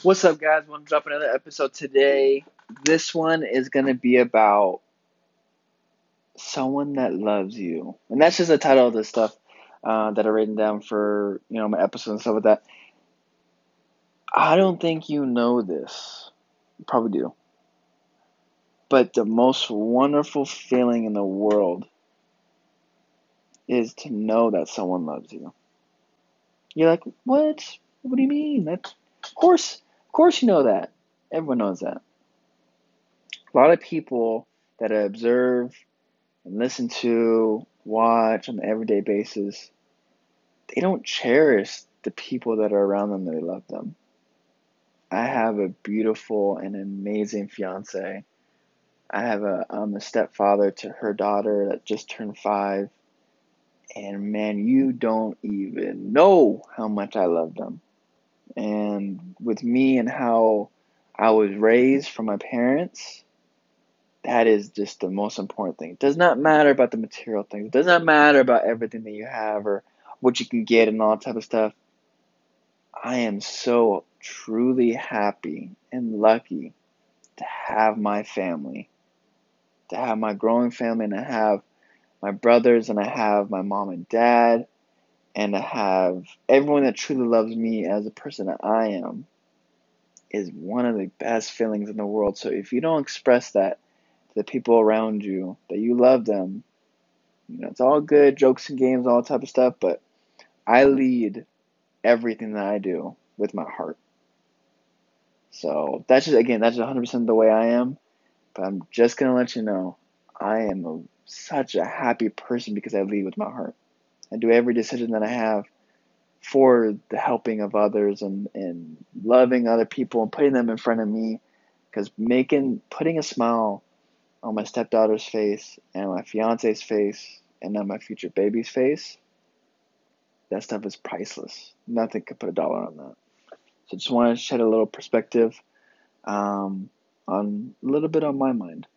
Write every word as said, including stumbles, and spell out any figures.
What's up, guys? Want to drop another episode today. This one is going to be about someone that loves you. And that's just the title of this stuff uh, that I've written down for, you know, my episodes and stuff like that. I don't think you know this. You probably do. But the most wonderful feeling in the world is to know that someone loves you. You're like, what? What do you mean? That's, of course, of course you know that. Everyone knows that. A lot of people that I observe and listen to, watch on an everyday basis, they don't cherish the people that are around them that they love them. I have a beautiful and amazing fiance. I have a I'm a stepfather to her daughter that just turned five. And man, you don't even know how much I love them. And with me and how I was raised from my parents, that is just the most important thing. It does not matter about the material things. It does not matter about everything that you have or what you can get and all that type of stuff. I am so truly happy and lucky to have my family, to have my growing family, and I have my brothers, and I have my mom and dad, and I have everyone that truly loves me as a person that I am is one of the best feelings in the world. So if you don't express that to the people around you, that you love them, you know, it's all good, jokes and games, all that type of stuff, but I lead everything that I do with my heart. So that's just, again, that's one hundred percent the way I am, but I'm just going to let you know, I am a, such a happy person because I lead with my heart. I do every decision that I have for the helping of others and, and loving other people and putting them in front of me, because making, putting a smile on my stepdaughter's face and my fiance's face and on my future baby's face, that stuff is priceless. Nothing could put a dollar on that. So just want to shed a little perspective um, on a little bit on my mind.